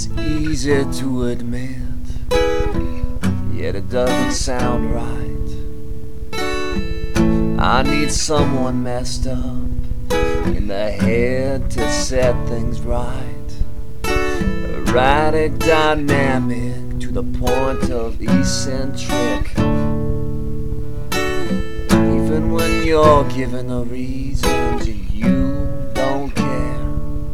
It's easy to admit, yet it doesn't sound right. I need someone messed up in the head to set things right. Erratic, dynamic, to the point of eccentric. Even when you're given the reasons you don't care.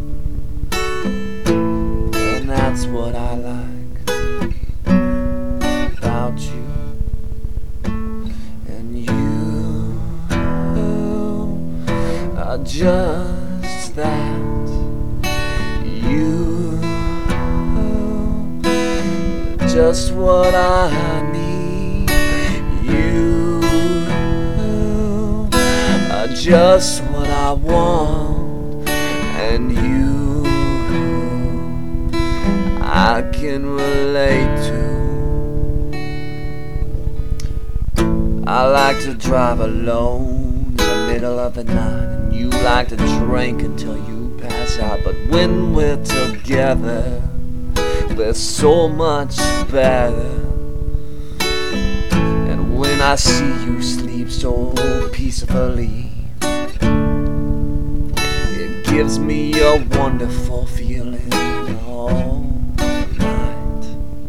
And that's what I like about you. And you are just that. You just what I need. You are just what I want. And you I can relate to. I like to drive alone in the middle of the night, and you like to drink until you pass out. But when we're together, we're so much better. And when I see you sleep so peacefully, it gives me a wonderful feeling all night.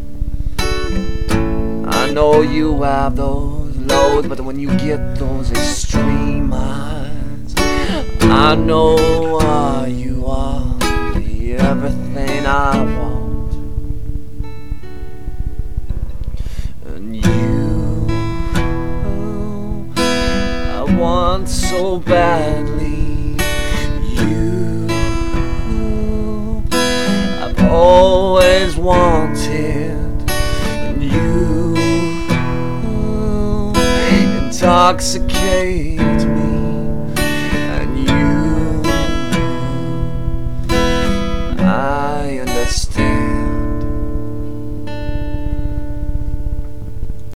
I know you have those lows, but when you get those extreme highs, I know you are everything I want. And you I want so badly. You I've always wanted. And you intoxicate